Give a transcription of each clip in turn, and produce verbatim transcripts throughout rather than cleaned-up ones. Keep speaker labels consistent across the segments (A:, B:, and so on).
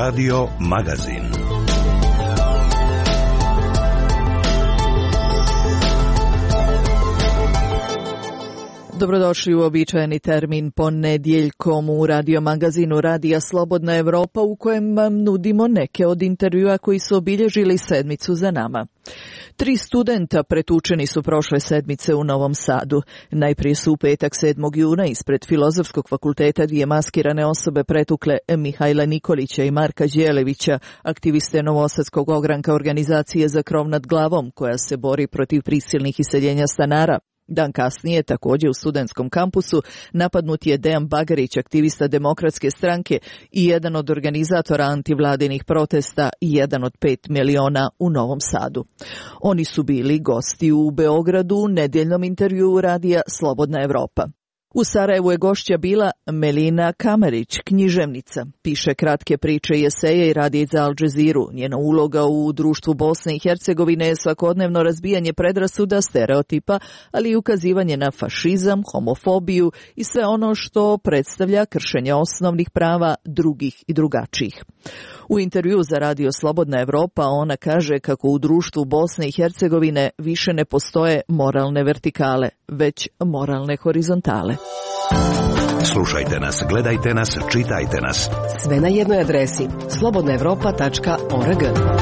A: Radio Magazin.
B: Dobrodošli u uobičajeni termin ponedjeljkom u radio magazinu Radija Slobodna Evropa, u kojem vam nudimo neke od intervjua koji su obilježili sedmicu za nama. Tri studenta pretučeni su prošle sedmice u Novom Sadu. Najprije su u petak sedmog juna ispred Filozofskog fakulteta dvije maskirane osobe pretukle Mihajla Nikolića i Marka Đelevića, aktiviste Novosadskog ogranka organizacije Za krov nad glavom, koja se bori protiv prisilnih iseljenja stanara. Dan kasnije, također u studentskom kampusu, napadnut je Dejan Bagarić, aktivista Demokratske stranke i jedan od organizatora antivladinih protesta i jedan od pet miliona u Novom Sadu. Oni su bili gosti u Beogradu u nedjeljnom intervjuu radija Slobodna Evropa. U Sarajevu je gošća bila Melina Kamerić, književnica. Piše kratke priče i eseje i radi za Al Jazeeru. Njena uloga u društvu Bosne i Hercegovine je svakodnevno razbijanje predrasuda, stereotipa, ali i ukazivanje na fašizam, homofobiju i sve ono što predstavlja kršenje osnovnih prava drugih i drugačijih. U intervju za radio Slobodna Evropa ona kaže kako u društvu Bosne i Hercegovine više ne postoje moralne vertikale, već moralne horizontale.
A: Slušajte nas, gledajte nas, čitajte nas.
C: Sve na jednoj adresi slobodna evropa tačka org.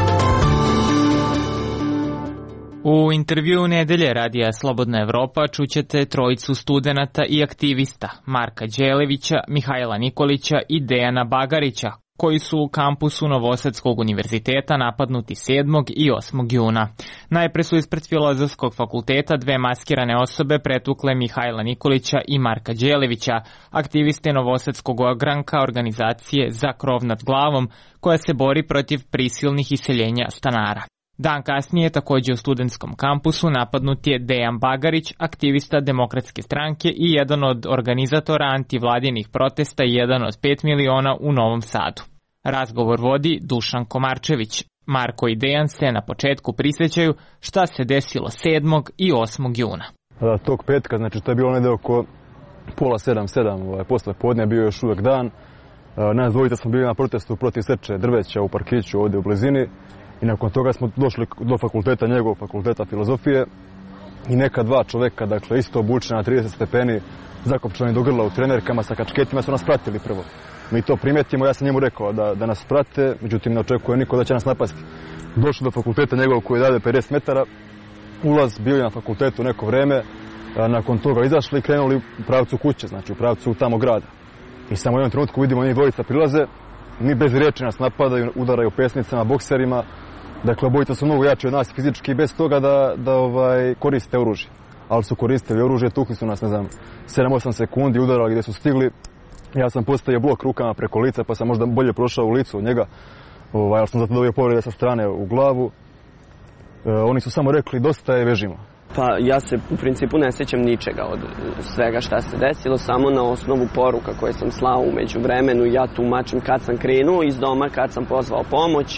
D: U intervjuu nedelje radija Slobodna Evropa čućete trojicu studenata i aktivista Marka Đelevića, Mihajla Nikolića i Dejana Bagarića, koji su u kampusu Novosadskog univerziteta napadnuti sedmog i osmog juna. Najpre su ispred Filozofskog fakulteta dve maskirane osobe pretukle Mihajla Nikolića i Marka Đelevića, aktiviste Novosadskog ogranka organizacije Za krov nad glavom, koja se bori protiv prisilnih iseljenja stanara. Dan kasnije, također u studentskom kampusu, napadnut je Dejan Bagarić, aktivista Demokratske stranke i jedan od organizatora antivladinih protesta i jedan od pet miliona u Novom Sadu. Razgovor vodi Dušan Komarčević. Marko i Dejan se na početku prisjećaju šta se desilo sedmog i osmog juna.
E: Da, tog petka, znači to je bilo negdje oko pola sedam, sedam, ovaj, posle podne, bio još uvijek dan. Nas dvojica smo bili na protestu protiv seče drveća u parkiću ovdje u blizini. I nakon toga smo došli do fakulteta, njegovog fakulteta filozofije i neka dva čoveka, dakle isto obučena na trideset stepeni, zakopčani do grla u trenerkama sa kačketima, su nas pratili prvo. Mi to primetimo, ja sam njemu rekao da, da nas prate, međutim ne očekuje niko da će nas napasti. Došli do fakulteta njegovog koji je dalje pedeset metara, ulaz, bio je na fakultetu neko vreme, nakon toga izašli i krenuli u pravcu kuće, znači u pravcu tamo grada. I samo u jednom trenutku vidimo njih dvojica prilaze, mi bez riječi nas napadaju, udaraju pesnicama, bokserima. Dakle, obojica su mnogo jači od nas fizički bez toga da, da ovaj, koriste oružje. Ali su koristili oružje, tukli su nas, ne znam, sedam osam sekundi, udarali gdje su stigli. Ja sam postavio blok rukama preko lica, pa sam možda bolje prošao u licu od njega. Ovaj, ali sam zato dobio povrede sa strane u glavu. E, oni su samo rekli, dosta je, vežimo.
F: Pa ja se u principu ne sjećam ničega od svega šta se desilo, samo na osnovu poruka koje sam slao u međuvremenu. Ja tumačim kad sam krenuo iz doma, kad sam pozvao pomoć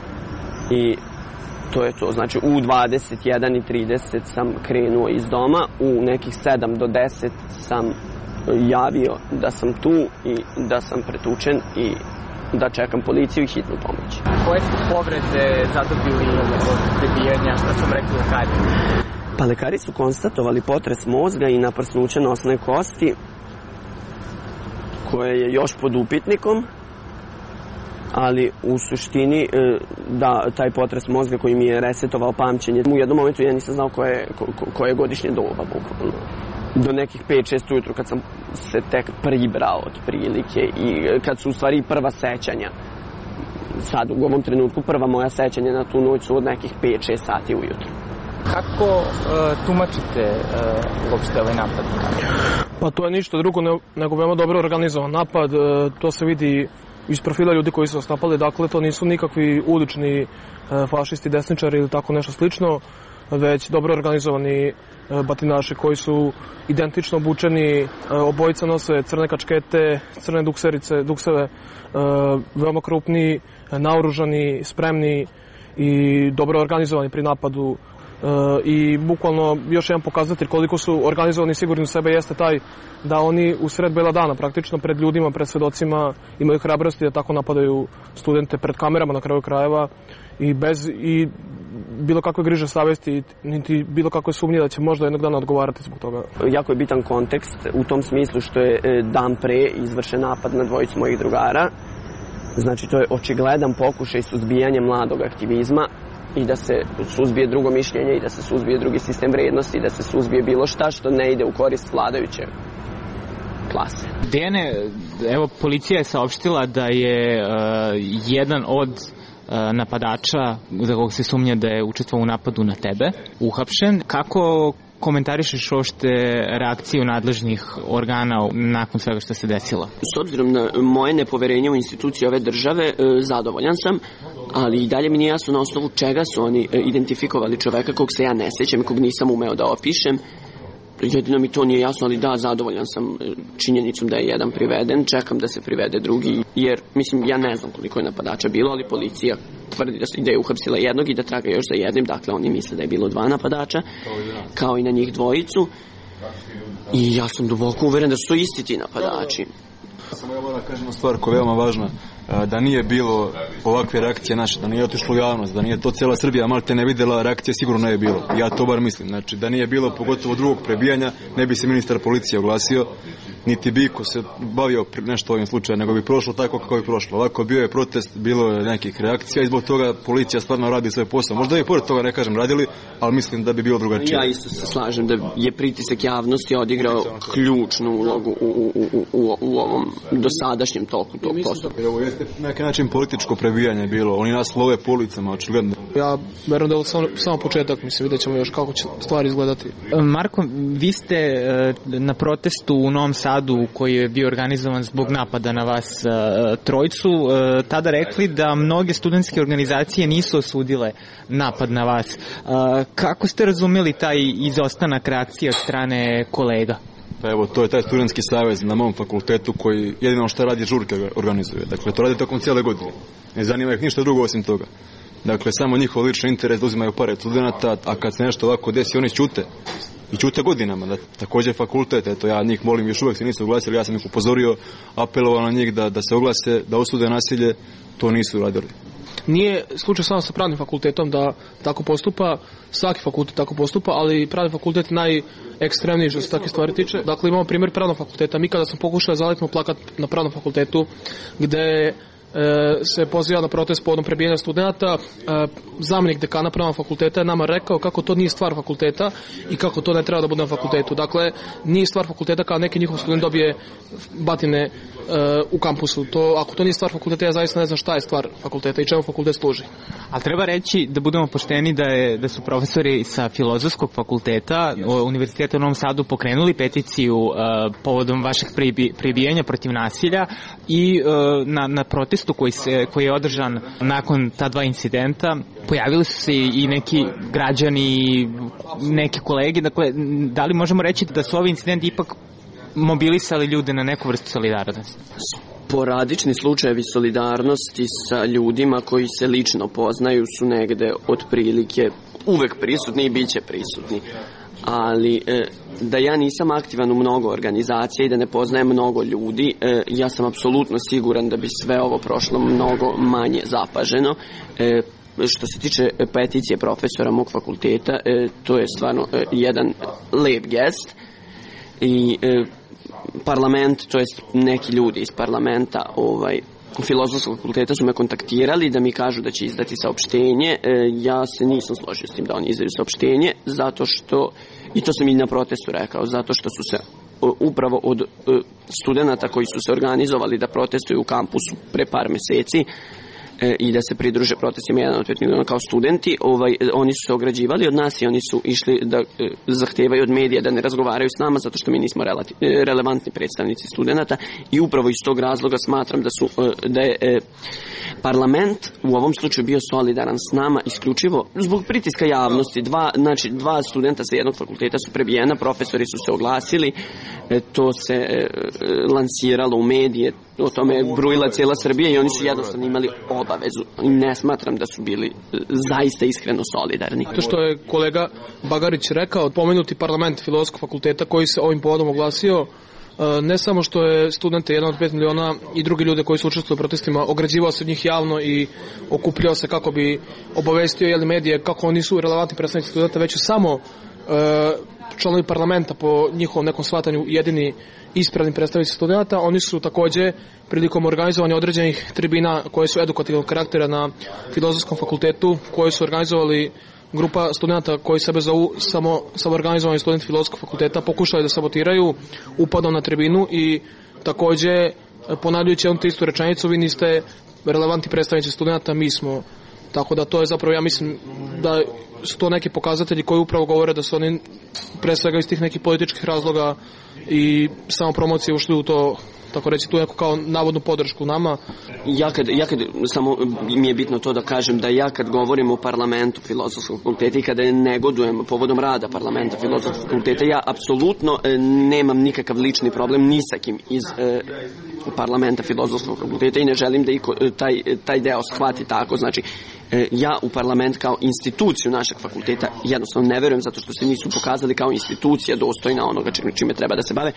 F: i to je to. Znači u dvadeset jedan i trideset sam krenuo iz doma, u nekih sedam do deset sam javio da sam tu i da sam pretučen i da čekam policiju i hitnu pomoć.
G: Koje su povrede zadobili od prebijanja, šta su rekli lekari?
F: Pa lekari su konstatovali potres mozga i naprsnuće nosne kosti, koje je još pod upitnikom, ali u suštini da taj potres mozga koji mi je resetovao pamćenje, u jednom momentu ja nisam znao koje, koje je godišnje doba, bukvalno. Do nekih pet šest ujutru kad sam se tek pribrao od prilike i kad su u stvari prva sećanja. Sad u ovom trenutku prva moja sećanja na tu noć su od nekih pet šest sati ujutru.
G: Kako uh, tumačite uh, uopšte ovaj napad?
H: Pa to je ništa drugo ne, nego veoma dobro organizovan napad. Uh, to se vidi iz profila ljudi koji su vas napali. Dakle, to nisu nikakvi ulični uh, fašisti, desničari ili tako nešto slično, već dobro organizovani uh, batinaši koji su identično obučeni. Uh, obojica nose crne kačkete, crne dukserice, dukseve, uh, veoma krupni, naoružani, spremni i dobro organizovani pri napadu. i bukvalno još jedan pokazatelj koliko su organizovani i sigurni u sebe jeste taj da oni u sred bela dana praktično pred ljudima, pred svedocima imaju hrabrosti da tako napadaju studente pred kamerama na kraju krajeva i bez i bilo kakve griže savesti niti bilo kakve sumnje da će možda jednog dana odgovarati zbog toga.
F: Jako je bitan kontekst u tom smislu što je dan pre izvršen napad na dvojicu mojih drugara. Znači to je očigledan pokušaj suzbijanja mladog aktivizma i da se suzbije drugo mišljenje i da se suzbije drugi sistem vrednosti i da se suzbije bilo šta što ne ide u korist vladajuće klase.
D: Dejane, evo policija je saopštila da je uh, jedan od uh, napadača za kog se sumnja da je učestvovao u napadu na tebe uhapšen. Kako komentarišeš uopšte reakciju nadležnih organa nakon svega što se desilo?
F: S obzirom na moje nepoverenje u institucije ove države, zadovoljan sam, ali i dalje mi nije jasno na osnovu čega su oni identifikovali čoveka kog se ja ne sjećam i kog nisam umeo da opišem. Jedino mi to nije jasno, ali da, zadovoljan sam činjenicom da je jedan priveden, čekam da se privede drugi, jer, mislim, ja ne znam koliko je napadača bilo, ali policija tvrdi da je uhapsila jednog i da traga još za jednim, dakle oni misle da je bilo dva napadača, kao i na njih dvojicu, i ja sam duboko uveren da su to isti ti napadači.
E: Samo ja moram kažem stvar koja je veoma važna, da nije bilo ovakve reakcije naše, da nije otišlo u javnost, da nije to cijela Srbija malte ne vidjela, reakcije sigurno ne je bilo. Ja to bar mislim. Znači, da nije bilo pogotovo drugog prebijanja, ne bi se ministar policije oglasio, niti bi ko se bavio nešto ovim slučajem, nego bi prošlo tako kako bi prošlo. Ovako bio je protest, bilo je nekih reakcija i zbog toga policija stvarno radi svoj posao. Možda i pored toga, ne kažem, radili, ali mislim da bi bilo drugačije.
F: Ja isto se slažem da je pritisak javnosti odigrao ključnu ulogu u, u, u, u, u ovom dosadašnjem toku tog postupka.
E: Ovo jeste na neki način političko prebijanje bilo. Oni nas love po ulicama, očigledno.
H: Ja verujem da je samo, samo početak, mislim, vidjet ćemo još kako će stvari izgledati.
D: Marko, vi ste na protestu u Novom Sadu koji je bio organizovan zbog napada na vas trojicu tada rekli da mnoge studentske organizacije nisu osudile napad na vas. Kako ste razumeli taj izostanak reakcije od strane kolega?
E: Pa evo, to je taj studentski savez na mom fakultetu koji jedino što radi žurke organizuje. Dakle, to radi tokom cijele godine. Ne zanima ih ništa drugo osim toga. Dakle, samo njihov lični interes da uzimaju pare od studenta, a kad se nešto ovako desi, oni ćute. I ćute godinama. Da, također fakultet, eto, ja njih molim, još uvijek se nisu oglasili, ja sam ih upozorio, apelovao na njih da, da se oglase, da osude nasilje, to nisu radili.
H: Nije slučaj samo sa pravnim fakultetom da tako postupa, svaki fakultet tako postupa, ali pravni fakultet je najekstremniji što se takve stvari tiče. Dakle, imamo primjer pravnog fakulteta. Mi kada smo pokušali zaletimo plakat na pravnom fakultetu gde se poziva na protest povodom prebijanja studenta, zamenik dekana pravnog fakulteta je nama rekao kako to nije stvar fakulteta i kako to ne treba da bude na fakultetu. Dakle, nije stvar fakulteta kao neki njihov student dobije batine u kampusu. To, ako to nije stvar fakulteta, ja zaista ne znam šta je stvar fakulteta i čemu fakultet služi.
D: Ali treba reći da budemo pošteni da, je, da su profesori sa Filozofskog fakulteta Univerziteta u Novom Sadu pokrenuli peticiju uh, povodom vašeg prebijanja protiv nasilja i uh, na, na protestu koji, se, koji je održan nakon ta dva incidenta pojavili su se i neki građani, neki kolege. Dakle, da li možemo reći da su ovi incidenti ipak mobilisali ljude na neku vrstu solidarnosti?
F: Sporadični slučajevi solidarnosti sa ljudima koji se lično poznaju su negde otprilike uvek prisutni i bit će prisutni. Ali e, da ja nisam aktivan u mnogo organizacija i da ne poznajem mnogo ljudi, e, ja sam apsolutno siguran da bi sve ovo prošlo mnogo manje zapaženo. E, što se tiče peticije profesora mog fakulteta, e, to je stvarno e, jedan lep gest i e, parlament, to jest neki ljudi iz parlamenta ovaj, Filozofskog fakulteta su me kontaktirali da mi kažu da će izdati saopštenje. E, ja se nisam složio s tim da oni izdaju saopštenje, zato što, i to sam i na protestu rekao, zato što su se upravo od studenta koji su se organizovali da protestuju u kampusu pre par meseci i da se pridruže protestima jedan od pet miliona kao studenti, ovaj, oni su se ograđivali od nas i oni su išli da e, zahtevaju od medija da ne razgovaraju s nama zato što mi nismo relati, e, relevantni predstavnici studenta i upravo iz tog razloga smatram da, su, e, da je e, parlament u ovom slučaju bio solidaran s nama isključivo zbog pritiska javnosti. Dva, znači, dva studenta sa jednog fakulteta su prebijena, profesori su se oglasili, to se lansiralo u medije, o tome je brujila cijela Srbija i oni su jednostavno imali obavezu i ne smatram da su bili zaista iskreno solidarni.
H: To što je kolega Bagarić rekao, pomenuti parlament Filozofskog fakulteta koji se ovim povodom oglasio, ne samo što je studente jedan od pet miliona i drugi ljude koji su učestvovali u protestima ograđivao se od njih javno i okupljao se kako bi obavestio jeli, medije kako oni su relevantni predstavnici studenta, već samo e, članovi parlamenta po njihovom nekom shvatanju jedini ispravni predstavnici studenta. Oni su takođe prilikom organizovanja određenih tribina koje su edukativnog karaktera na Filozofskom fakultetu, koje su organizovali grupa studenta koji sebe zovu samo samoorganizovani studenti Filozofskog fakulteta, pokušali da sabotiraju upadom na tribinu i takođe ponavljajući jednu te istu rečenicu, vi niste relevantni predstavnici studenta, mi smo. Tako da to je zapravo, ja mislim da su to neki pokazatelji koji upravo govore da su oni pre svega iz tih nekih političkih razloga i samo promocije ušli u to, tako reći, tu neku kao navodnu podršku nama.
F: Ja kad, ja kad, samo mi je bitno to da kažem da ja kad govorim o parlamentu Filozofskog fakulteta i kada negodujem povodom rada parlamenta Filozofskog fakulteta, ja apsolutno nemam nikakav lični problem ni sa kim iz e, parlamenta Filozofskog fakulteta i ne želim da iko, taj, taj deo shvati tako. Znači, e, ja u parlament kao instituciju našeg fakulteta jednostavno ne verujem zato što se nisu pokazali kao institucija dostojna onoga čime treba da se bave.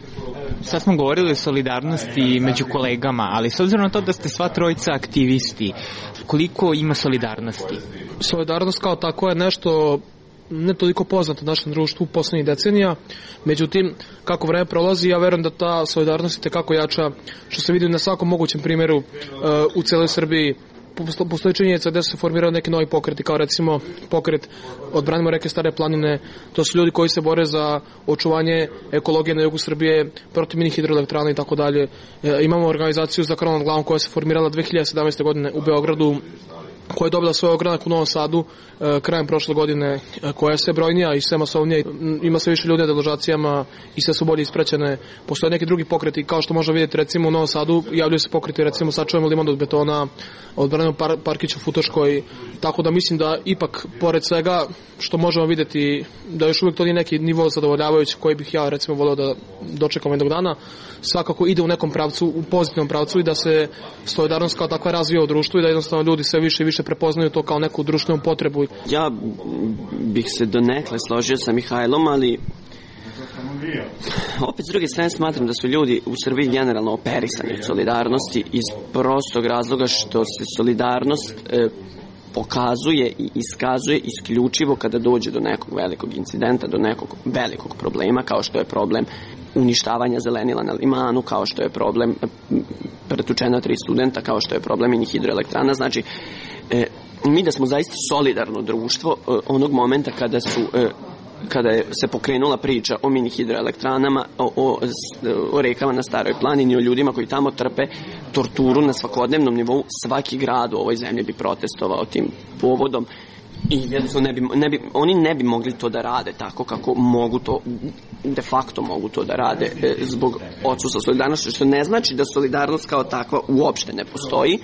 D: Sad smo govorili o solidarnosti među kolegama, ali s obzirom na to da ste sva trojica aktivisti, koliko ima solidarnosti?
H: Solidarnost kao tako je nešto ne toliko poznato u našem društvu poslednjih decenija, međutim, kako vreme prolazi, ja verujem da ta solidarnost je tekako jača, što se vidi na svakom mogućem primjeru uh, u celoj Srbiji. Postoji činjenica gde su se formirali neki novi pokreti, kao recimo pokret Odbranimo reke Stare planine. To su ljudi koji se bore za očuvanje ekologije na jugu Srbije, protiv mini hidroelektrana i tako dalje. Imamo organizaciju za krov nad glavom koja se formirala dve hiljade sedamnaeste. godine u Beogradu, koja je dobila svoj ogranak u Novom Sadu e, krajem prošle godine, e, koja je sve brojnija i sve masovnija, ima sve više ljudi na deložacijama i sve su bolje ispraćene. Postoje neki drugi pokreti, kao što možemo vidjeti recimo u Novom Sadu, javljaju se pokreti recimo sačuvajmo Liman od betona, odbranimo par, parkić u Futoškoj, tako da mislim da ipak pored svega što možemo vidjeti da još uvijek to nije neki nivo zadovoljavajući koji bih ja recimo voleo da dočekam jednog dana, svakako ide u nekom pravcu, u pozitivnom pravcu i da se solidarnost kao takva razvija u društvu i da jednostavno ljudi sve više i više prepoznaju to kao neku društvenu potrebu.
F: Ja bih se donekle složio sa Mihajlom, ali opet s druge strane smatram da su ljudi u Srbiji generalno operisani od solidarnosti iz prostog razloga što se solidarnost e, pokazuje i iskazuje isključivo kada dođe do nekog velikog incidenta, do nekog velikog problema, kao što je problem uništavanja zelenila na Limanu, kao što je problem pretučena tri studenta, kao što je problem mini hidroelektrana. Znači, e, mi da smo zaista solidarno društvo e, onog momenta kada su e, kada je se pokrenula priča o mini hidroelektranama, o, o, o rekama na Staroj planini, o ljudima koji tamo trpe torturu na svakodnevnom nivou, svaki grad u ovoj zemlji bi protestovao tim povodom i jednostavno ne bi, ne bi, oni ne bi mogli to da rade tako kako mogu to, de facto mogu to da rade e, zbog odsustva solidarnosti, što ne znači da solidarnost kao takva uopšte ne postoji,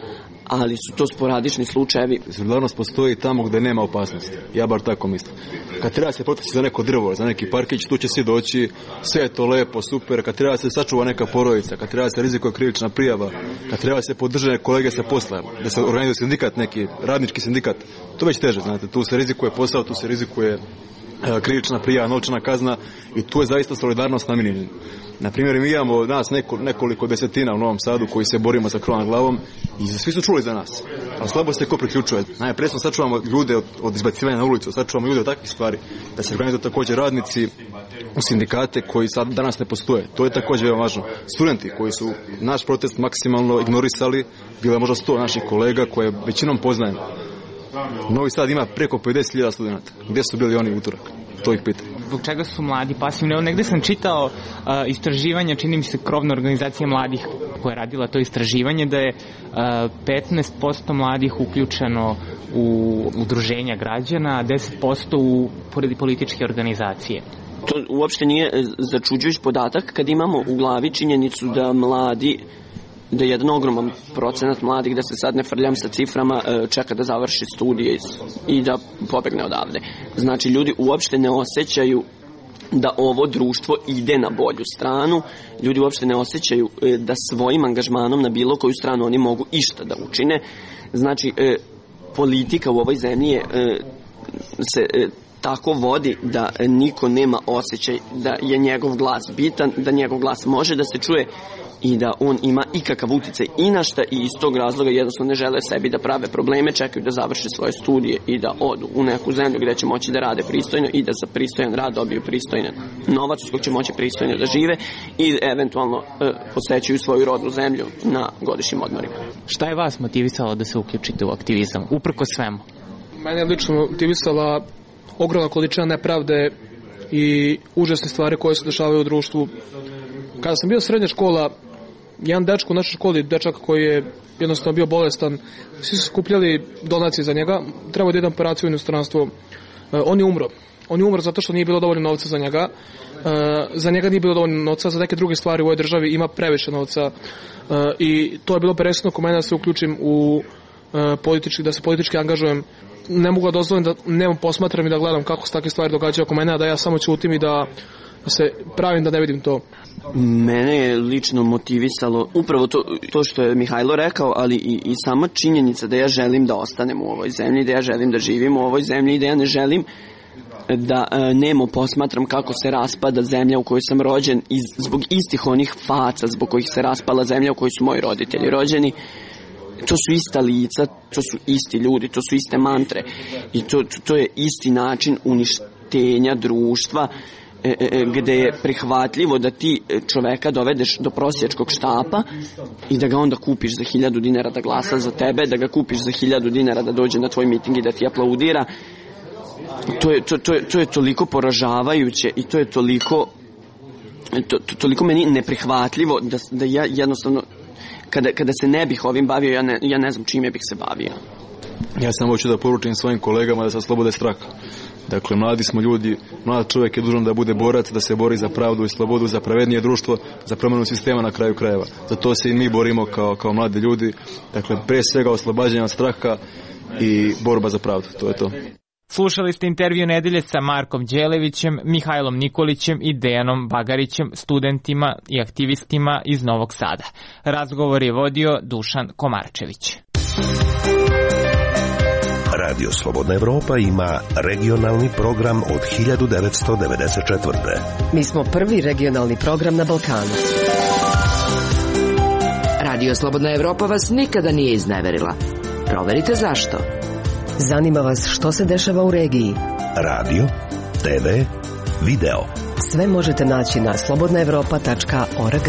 F: ali su to sporadični slučajevi.
E: Solidarnost postoji tamo gde nema opasnosti. Ja bar tako mislim. Kad treba se protesti za neko drvo, za neki parkić, tu će svi doći, sve je to lepo, super. Kad treba se sačuva neka porodica, kad treba se rizikuje krivična prijava, kad treba se podržane kolege sa posla, da se organizuje sindikat neki, radnički sindikat, to već teže, znate. Tu se rizikuje posao, tu se rizikuje krivična prijava, novčana kazna i tu je zaista solidarnost namijenjena. Na primjer, mi imamo nas neko, nekoliko desetina u Novom Sadu koji se borimo sa krovom nad glavom i svi su čuli za nas. Ali slabo se ko priključuje. Najprije smo sačuvamo ljude od, od izbacivanja na ulicu, sačuvamo ljude od takvih stvari, da se organizuju također radnici u sindikate koji sad danas ne postoje. To je također veoma važno. Studenti koji su naš protest maksimalno ignorisali, bilo je možda sto naših kolega koje većinom poznajemo. Novi Sad ima preko pedeset hiljada studenta. Gdje su bili oni utorak? To ih pita.
D: Zbog čega su mladi pasivni? Negde sam čitao uh, istraživanja, čini mi se krovna organizacija mladih koja je radila to istraživanje, da je uh, petnaest posto mladih uključeno u udruženja građana, a deset posto u političke organizacije.
F: To uopšte nije začuđujući podatak kad imamo u glavi činjenicu da mladi, da je jedan ogroman procenat mladih, da se sad ne frljam sa ciframa, čeka da završi studije i da pobegne odavde. Znači, ljudi uopšte ne osjećaju da ovo društvo ide na bolju stranu. Ljudi uopšte ne osjećaju da svojim angažmanom na bilo koju stranu oni mogu išta da učine. Znači, politika u ovoj zemlji je, se tako vodi da niko nema osjećaj da je njegov glas bitan, da njegov glas može da se čuje i da on ima ikakav uticaj i na šta, i iz tog razloga jednostavno ne žele sebi da prave probleme, čekaju da završe svoje studije i da odu u neku zemlju gde će moći da rade pristojno i da za pristojan rad dobiju pristojan novac s kojeg će moći pristojno da žive i eventualno e, posećuju svoju rodnu zemlju na godišnjim odmorima.
D: Šta je vas motivisalo da se uključite u aktivizam, uprko svemu?
H: Mene je lično motivisala ogromna količina nepravde i užasne stvari koje se dešavaju u društvu. Kada sam bio srednja škola, jedan dečko u našoj školi, dečak koji je jednostavno bio bolestan, svi su skupljali donacije za njega, trebao da ide na operaciju u inostranstvo. Uh, on je umro. On je umro zato što nije bilo dovoljno novca za njega. Uh, za njega nije bilo dovoljno novca, za neke druge stvari u ovoj državi ima previše novca. Uh, I to je bilo presudno oko mene da se uključim u uh, politički, da se politički angažujem. Ne mogu da dozvolim da nemam posmatram i da gledam kako se takve stvari događaju oko mene, a da ja samo ćutim i da se pravim da ne vidim to.
F: Mene je lično motivisalo upravo to, to što je Mihajlo rekao, ali i, i sama činjenica da ja želim da ostanem u ovoj zemlji, da ja želim da živim u ovoj zemlji i da ja ne želim da e, nemo posmatram kako se raspada zemlja u kojoj sam rođen iz, zbog istih onih faca zbog kojih se raspala zemlja u kojoj su moji roditelji rođeni. To su ista lica, to su isti ljudi, to su iste mantre i to, to, to je isti način uništenja društva e, e, gde je prihvatljivo da ti čoveka dovedeš do prosječkog štapa i da ga onda kupiš za hiljadu dinara da glasa za tebe, da ga kupiš za hiljadu dinara da dođe na tvoj miting i da ti aplaudira. To je, to, to je, to je toliko poražavajuće i to je toliko, to, to, toliko meni neprihvatljivo da, da ja jednostavno Kada, kada se ne bih ovim bavio, ja ne, ja ne znam čime bih se bavio.
E: Ja samo hoću da poručim svojim kolegama da se oslobode straha. Dakle, mladi smo ljudi, mlad čovjek je dužan da bude borac, da se bori za pravdu i slobodu, za pravednije društvo, za promjenu sistema na kraju krajeva. Za to se i mi borimo kao, kao mladi ljudi. Dakle, pre svega oslobađanje od straha i borba za pravdu. To je to.
D: Slušali ste intervju nedelje sa Markom Đelevićem, Mihajlom Nikolićem i Dejanom Bagarićem, studentima i aktivistima iz Novog Sada. Razgovor je vodio Dušan Komarčević.
A: Radio Slobodna Evropa ima regionalni program od hiljadu devetsto devedeset četvrte.
C: Mi smo prvi regionalni program na Balkanu. Radio Slobodna Evropa vas nikada nije izneverila. Proverite zašto. Zanima vas što se dešava u regiji?
A: Radio, te ve, video.
C: Sve možete naći na slobodna evropa tačka org.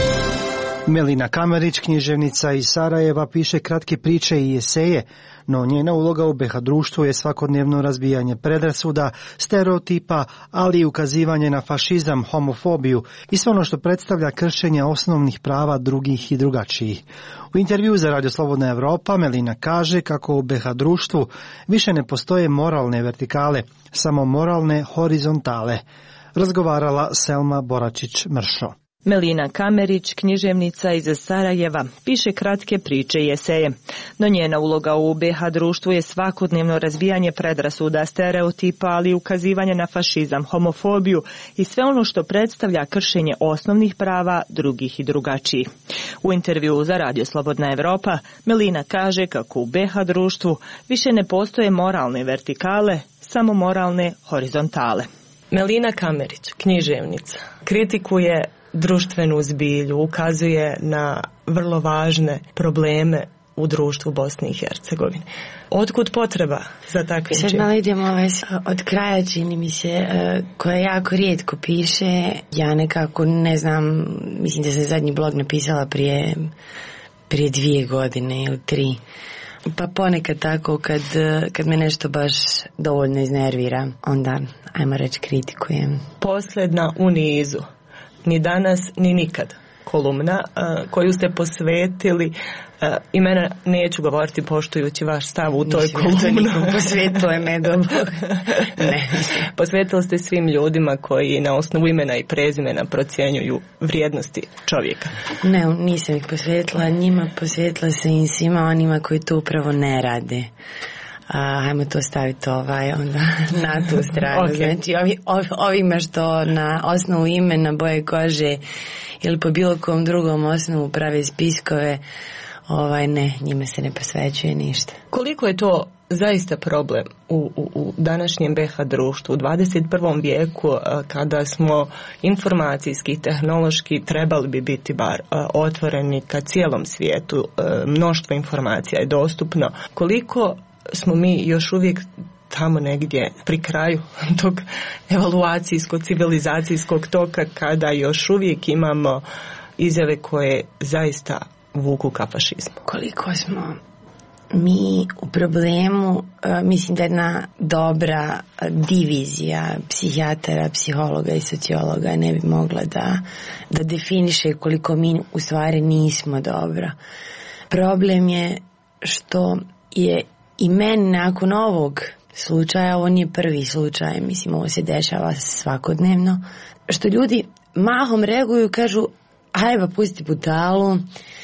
I: Melina Kamerić, književnica iz Sarajeva, piše kratke priče i eseje, no njena uloga u be ha društvu je svakodnevno razbijanje predrasuda, stereotipa, ali i ukazivanje na fašizam, homofobiju i sve ono što predstavlja kršenje osnovnih prava drugih i drugačijih. U intervju za Radio Slobodna Evropa Melina kaže kako u be ha društvu više ne postoje moralne vertikale, samo moralne horizontale. Razgovarala Selma Boračić-Mršo.
B: Melina Kamerić, književnica iz Sarajeva, piše kratke priče i eseje. No njena uloga u be ha društvu je svakodnevno razbijanje predrasuda, stereotipa, ali i ukazivanje na fašizam, homofobiju i sve ono što predstavlja kršenje osnovnih prava drugih i drugačijih. U intervju za Radio Slobodna Evropa Melina kaže kako u be ha društvu više ne postoje moralne vertikale, samo moralne horizontale.
J: Melina Kamerić, književnica, kritikuje društvenu zbilju, ukazuje na vrlo važne probleme u društvu Bosne i Hercegovine. Otkud potreba za takvim činom?
K: Sad malo idemo ovaj, od kraja, čini mi se, koja jako rijetko piše. Ja nekako ne znam, mislim da sam zadnji blog napisala prije, prije dvije godine ili tri. Pa ponekad tako kad, kad me nešto baš dovoljno iznervira, onda ajmo reći kritikujem.
J: Posljedna u nizu. Ni danas, ni nikad kolumna uh, koju ste posvetili uh, i mene neću govoriti poštujući vaš stav u toj kolumni.
K: Posvetilo je me dobro. Ne.
J: Posvetili ste svim ljudima koji na osnovu imena i prezimena procjenjuju vrijednosti čovjeka.
K: Ne, nisam ih posvetila njima, posvetila sam i svima onima koji to upravo ne rade. A, hajmo to staviti ovaj, onda, na tu stranu. Okay. Znači, ovi, ovi, ovima što na osnovu imena, boje kože ili po bilo kom drugom osnovu prave spiskove, ovaj, ne, njima se ne posvećuje ništa.
J: Koliko je to zaista problem u, u, u današnjem B H društvu, u dvadeset prvom vijeku, kada smo informacijski, tehnološki trebali bi biti bar otvoreni ka cijelom svijetu, mnoštvo informacija je dostupno. Koliko smo mi još uvijek tamo negdje pri kraju tog evaluacijskog, civilizacijskog toka, kada još uvijek imamo izjave koje zaista vuku ka fašizmu?
K: Koliko smo mi u problemu, mislim da jedna dobra divizija psihijatara, psihologa i sociologa ne bi mogla da, da definiše koliko mi u stvari nismo dobro. Problem je što je i meni nakon ovog slučaja, ovo nije prvi slučaj, mislim ovo se dešava svakodnevno, što ljudi mahom reaguju, kažu ajde pusti butalu,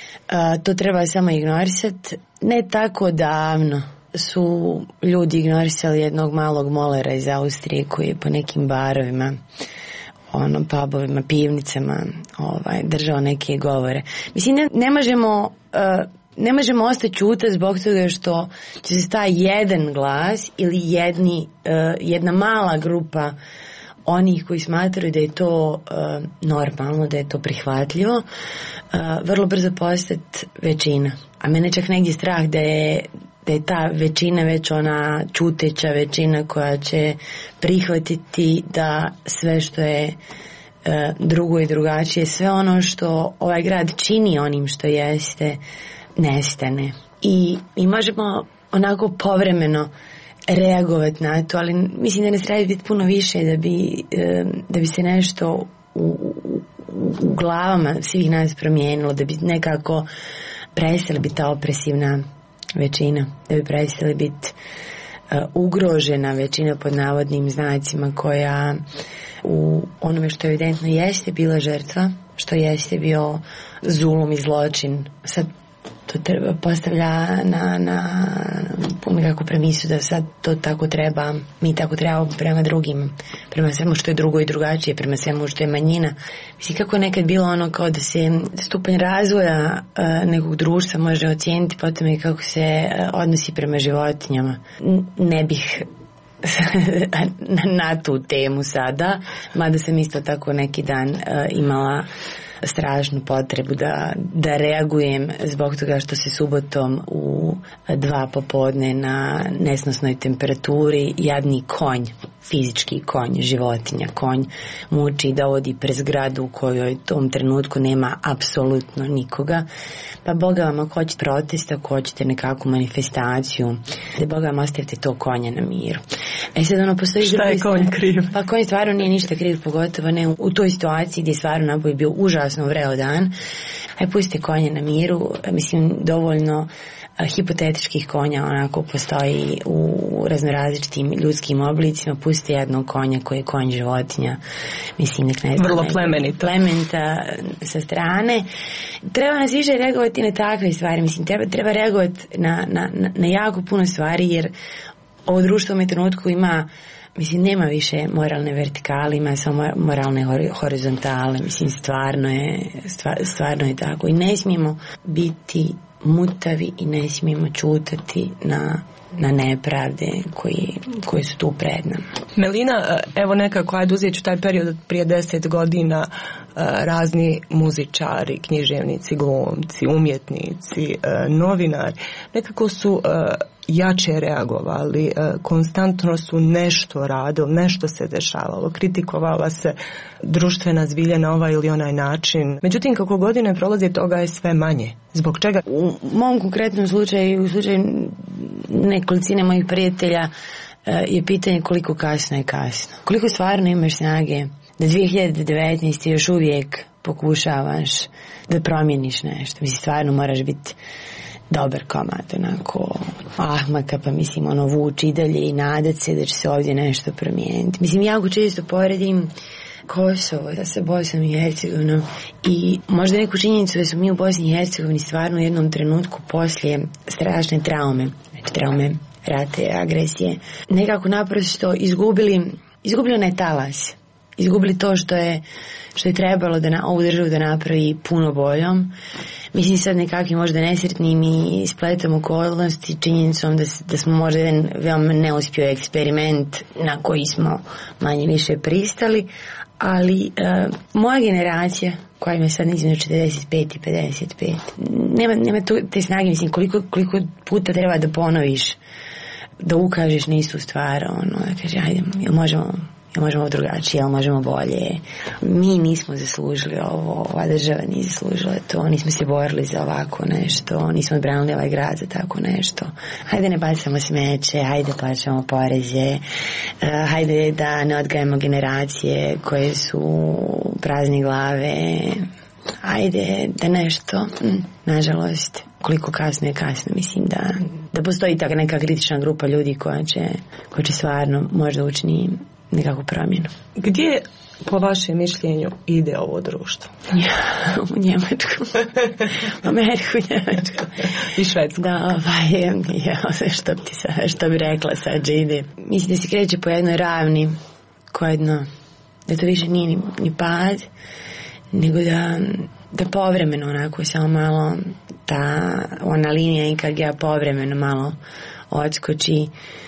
K: to treba samo ignorisati. Ne tako davno su ljudi ignorisali jednog malog molera iz Austrije koji je po nekim barovima, ono, pubovima, pivnicama ovaj, držao neke govore. Mislim, ne, ne možemo uh, ne možemo ostati ćuta zbog toga što će se taj jedan glas ili jedni, uh, jedna mala grupa onih koji smatraju da je to uh, normalno, da je to prihvatljivo, uh, vrlo brzo postati većina. A mene čak negdje strah da je, da je ta većina već ona čuteća većina koja će prihvatiti da sve što je uh, drugo i drugačije, sve ono što ovaj grad čini onim što jeste, nestane. I, i možemo onako povremeno reagovati na to, ali mislim da ne treba biti puno više da bi, da bi se nešto u, u, u glavama svih nas promijenilo, da bi nekako prestali biti ta opresivna većina, da bi prestali biti uh, ugrožena većina pod navodnim znacima koja u onome što evidentno jeste bila žrtva, što jeste bio zulum i zločin. Sad to treba, postavlja na, na nekakvu premisu da sad to tako treba, mi tako trebamo prema drugim, prema svemu što je drugo i drugačije, prema svemu što je manjina. Mislim, kako je nekad bilo ono kao da se stupanj razvoja uh, nekog društva može ocijeniti potom i kako se uh, odnosi prema životinjama. Ne bih na tu temu sada, mada sam isto tako neki dan uh, imala strašnu potrebu da, da reagujem zbog toga što se subotom u dva popodne na nesnosnoj temperaturi jadni konj, fizički konj, životinja, konj muči i dovodi pre zgradu u kojoj u tom trenutku nema apsolutno nikoga. Pa Boga vam, ako hoćete protest, ako hoćete nekakvu manifestaciju, da Boga vam ostavite to konja na miru. E sad ono postoji...
J: Šta je konj kriv?
K: Pa konj stvarno nije ništa kriv, pogotovo ne u, u toj situaciji gdje stvarno naboj bio užasno vreo dan. Aj pustite konja na miru, mislim dovoljno a, hipotetičkih konja onako postoji u raznorazličitim ljudskim oblicima. Pustite jednog konja koji je konj životinja, mislim nek ne znam,
J: vrlo plemenita
K: plemenita sa strane. Treba nas više reagovati na takve stvari, mislim treba, treba reagovati na, na, na jako puno stvari, jer ovo društvo u ovom trenutku ima, mislim, nema više moralne vertikale, ima samo moralne horizontale, mislim, stvarno je, stvarno je tako. I ne smijemo biti mutavi i ne smijemo čutati na, na nepravde koji, koji su tu pred nama.
J: Melina, evo nekako, ajde uzet ću taj period prije deset godina, razni muzičari, književnici, glumci, umjetnici, novinari, nekako su jače reagovali, konstantno su nešto radili, nešto se dešavalo, kritikovala se društvena zbilja na ovaj ili onaj način. Međutim, kako godine prolaze, toga je sve manje. Zbog čega?
K: U mom konkretnom slučaju, u slučaju nekolicine mojih prijatelja, je pitanje koliko kasno je kasno. Koliko stvarno imaš snage da dvije hiljade devetnaeste. još uvijek pokušavaš da promijeniš nešto. Mislim, stvarno moraš biti dobar komad, onako ahmaka, pa mislim, ono, vuči i dalje i nadat se da će se ovdje nešto promijeniti. Mislim, jako često poredim Kosovo sa Bosnom i Hercegovinom i možda neku činjenicu da smo mi u Bosni i Hercegovini stvarno u jednom trenutku poslije strašne traume, znači traume rate, agresije, nekako naprosto izgubili, izgubili onaj talas. Izgubili to što je, što je trebalo da na, ovu državu da napravi puno boljom. Mislim sad nekakvi možda nesretni mi spletom okolnosti činjenicom da, da smo možda jedan veoma neuspio eksperiment na koji smo manje više pristali, ali uh, moja generacija koja ima sad između četrdeset pet i pedeset pet nema, nema tu, te snage, mislim koliko, koliko puta treba da ponoviš, da ukažeš na istu stvar, ono, da kaže ajde, jel možemo jel možemo drugačije, jel možemo bolje. Mi nismo zaslužili ovo, ova država nije zaslužila to, nismo se borili za ovako nešto, nismo odbranili ovaj grad za tako nešto. Hajde ne bacamo smeće, hajde plaćamo poreze, uh, hajde da ne odgajamo generacije koje su prazne glave, hajde da nešto, mm, nažalost, koliko kasno je kasno, mislim da, da postoji taka neka kritična grupa ljudi koja će, koja će stvarno možda učini nekakvu promjenu.
J: Gdje, po vašem mišljenju, ide ovo društvo?
K: Ja, u Njemačku. U Ameriku, Njemačku.
J: I Švedsku.
K: Da, ovaj, ja, što bi, ti sad, što bi rekla sad, že ide. Mislim da se kreće po jednoj ravni, koja jedno, da to više nije ni, ni pad, nego da, da povremeno onako samo malo ta ona linija i kad ja povremeno malo odskoči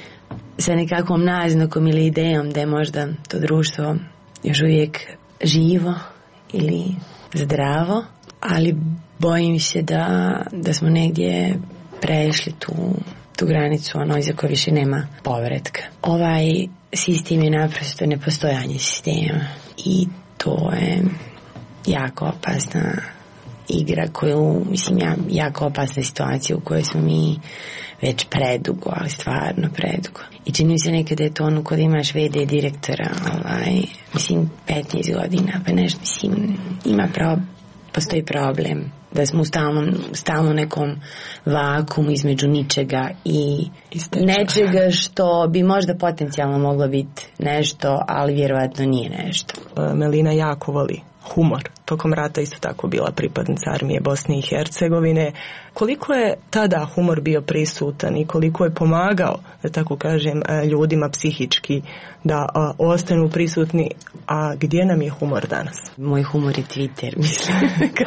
K: sa nekakvom naznakom ili idejom da je možda to društvo još uvijek živo ili zdravo, ali bojim se da, da smo negdje prešli tu, tu granicu ono iza koje više nema povratka. Ovaj sistem je naprosto nepostojanje sistema i to je jako opasna igra koju, mislim, ja, jako opasna situacija u kojoj smo mi već predugo, ali stvarno predugo. I čini mi se nekada je to ono kod imaš ve de direktora, ovaj, mislim, petnaest godina, pa nešto, mislim, ima pro, postoji problem da smo u stalnom, stalno nekom vakumu između ničega i nečega što bi možda potencijalno moglo biti nešto, ali vjerovatno nije nešto.
J: Melina jako voli humor. Tokom rata isto tako bila pripadnica armije Bosne i Hercegovine. Koliko je tada humor bio prisutan i koliko je pomagao, da tako kažem, ljudima psihički da a, ostanu prisutni, a gdje nam je humor danas?
K: Moj humor je Twitter, mislim.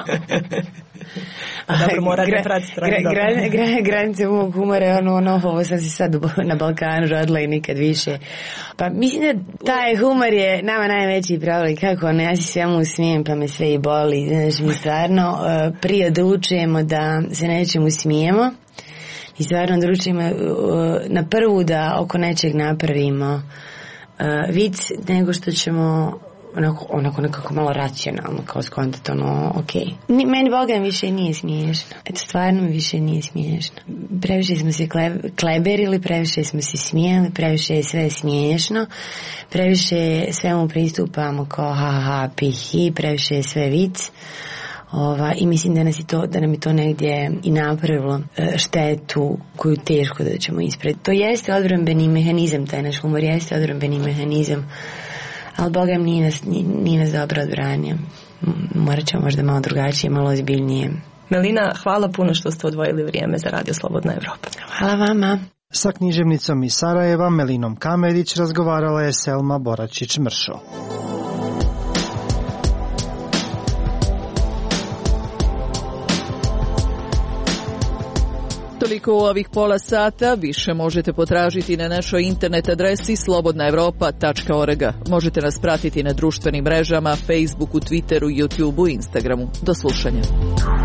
J: Dobro, morate pratiti stranu.
K: Gra, gra, gra, granice mog humora je ono, ono, ovo sam se sad na Balkanu rodila i nikad više. Pa mislim da taj humor je nama najveći problem. Kako ne, ja si svemu smijem pa me sve i boli. Znaš, mi stvarno uh, prije odlučujemo da se nečemu smijemo i stvarno odlučujemo uh, na prvu da oko nečeg napravimo uh, vic nego što ćemo onako, onako nekako malo racionalno kao skontati ono, ok. Ni, meni Boga više nije smiješno. Eto, stvarno mi više nije smiješno. Previše smo se kleb, kleberili, previše smo se smijeli, previše je sve smiješno, previše svemu pristupamo kao ha ha pihi, previše je sve vic. Ova, i mislim da, nas je to, da nam je to negdje i napravilo štetu koju teško da ćemo ispred. To jeste odbrambeni mehanizam, taj naš humor jeste odbrambeni mehanizam, ali Boga nije nas, nije, nije nas dobro odbranio. Morat ćemo možda malo drugačije, malo ozbiljnije.
J: Melina, hvala puno što ste odvojili vrijeme za Radio Slobodna Evropa.
K: Hvala vama.
I: Sa književnicom iz Sarajeva Melinom Kamerić razgovarala je Selma Boračić-Mršo.
B: Toliko u ovih pola sata, više možete potražiti na našoj internet adresi slobodna evropa tačka org. Možete nas pratiti na društvenim mrežama, Facebooku, Twitteru, YouTubeu, Instagramu. Do slušanja.